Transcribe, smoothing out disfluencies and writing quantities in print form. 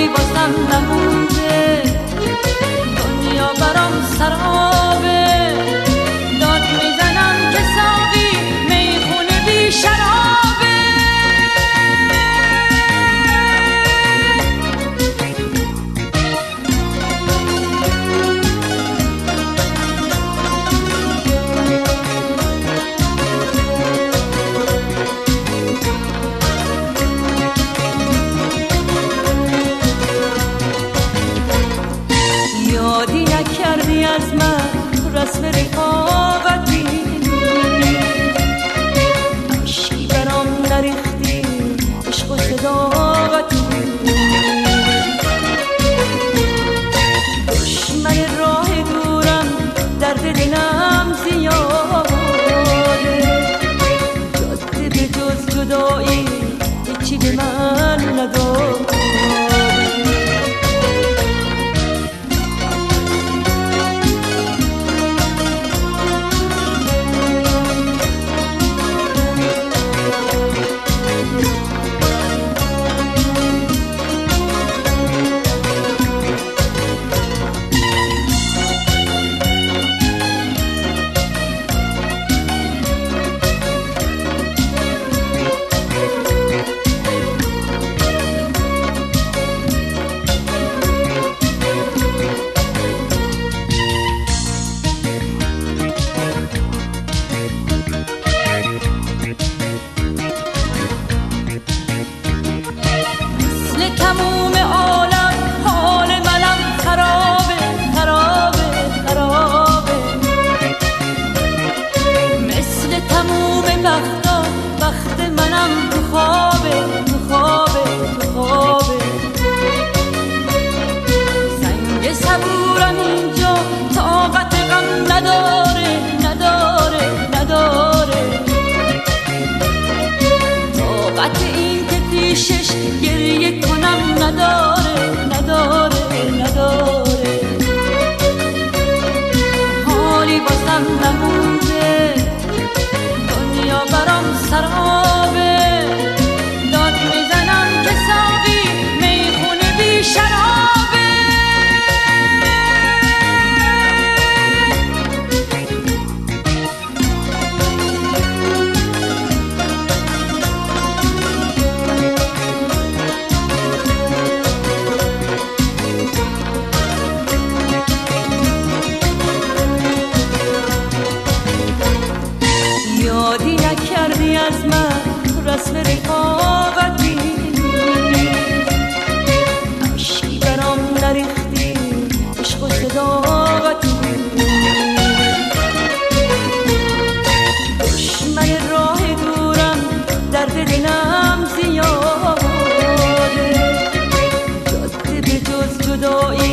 حالی بازم نمونده، دنیا برام سرابه، داد میزنم که ساقی میخونه بی شرابه. یادی نکردی از من رسم رفاقتی، عشقی برام نریختی عشق و صداقتی. دشمن راه دورم درد دلم زیاده، جاده به جز جدایی هیچی به من نداد. تموم عالم حال منم خرابه خرابه خرابه، مثل تموم بختا بخت منم تو خوابه تو خوابه تو خوابه. سنگ صبورم اینجا طاقت غم نداره نداره نداره، طاقت این که پیشش گریه کنم نداره نداره نداره. حالی بازم نمونده، دنیا برام سرابه، داد میزنم که ساقی میخونه بی شرابه. یادی نکردی از من رسم رفاقتی، عشقی برام نریختی عشق و صداقتی. دشمن راه دورم درد دلم زیاده، جاده به جز جدایی